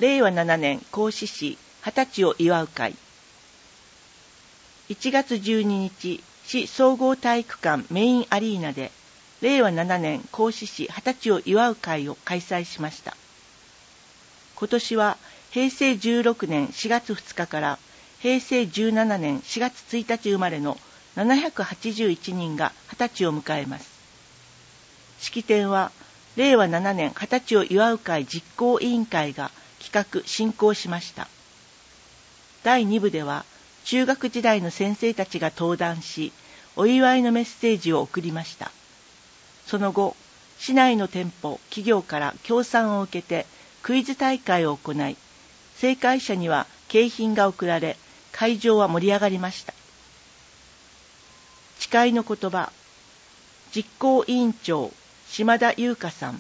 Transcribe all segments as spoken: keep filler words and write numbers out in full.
れいわななねん甲子市はたちを祝う会。いちがつじゅうににち、市総合体育館メインアリーナでれいわななねん甲子市はたちを祝う会を開催しました。今年はへいせいじゅうろくねんしがつふつかからへいせいじゅうななねんしがつついたち生まれのななひゃくはちじゅういちにんがはたちを迎えます。式典はれいわななねんはたちを祝う会実行委員会が企画進行しました。だいにぶでは中学時代の先生たちが登壇し、お祝いのメッセージを送りました。その後、市内の店舗、企業から協賛を受けてクイズ大会を行い、正解者には景品が贈られ、会場は盛り上がりました。誓いの言葉、実行委員長、島田優香さん。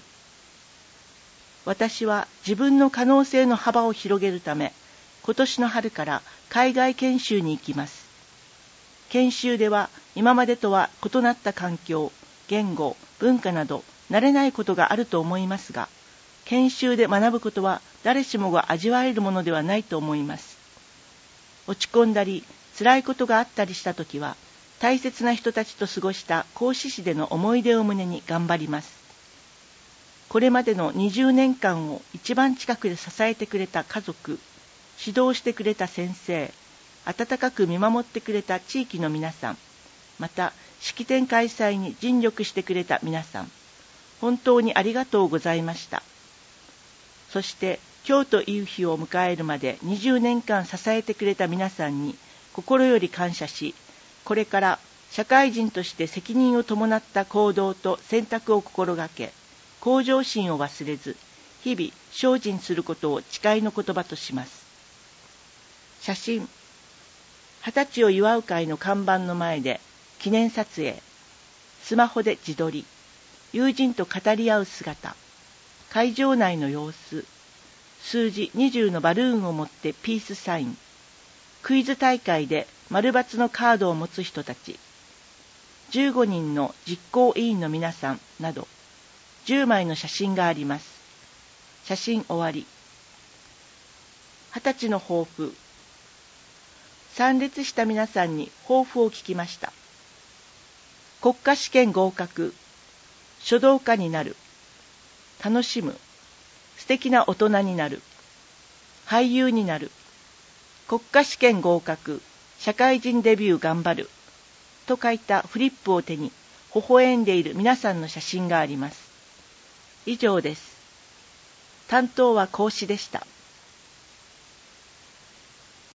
私は自分の可能性の幅を広げるため、今年の春から海外研修に行きます。研修では今までとは異なった環境、言語、文化など慣れないことがあると思いますが、研修で学ぶことは誰しもが味わえるものではないと思います。落ち込んだり、辛いことがあったりしたときは、大切な人たちと過ごした甲子市での思い出を胸に頑張ります。これまでのにじゅうねんかんを一番近くで支えてくれた家族、指導してくれた先生、温かく見守ってくれた地域の皆さん、また式典開催に尽力してくれた皆さん、本当にありがとうございました。そして今日という日を迎えるまでにじゅうねんかん支えてくれた皆さんに心より感謝し、これから社会人として責任を伴った行動と選択を心がけ、向上心を忘れず、日々精進することを誓いの言葉とします。写真。はたちを祝う会の看板の前で記念撮影。スマホで自撮り。友人と語り合う姿。会場内の様子。数字にじゅうのバルーンを持ってピースサイン。クイズ大会で丸×のカードを持つ人たち。じゅうごにんの実行委員の皆さんなど、じゅうまいの写真があります。写真終わり。はたちの抱負。参列した皆さんに抱負を聞きました。国家試験合格。書道家になる。楽しむ。素敵な大人になる。俳優になる。国家試験合格。社会人デビュー頑張る。と書いたフリップを手に微笑んでいる皆さんの写真があります。以上です。担当は講師でした。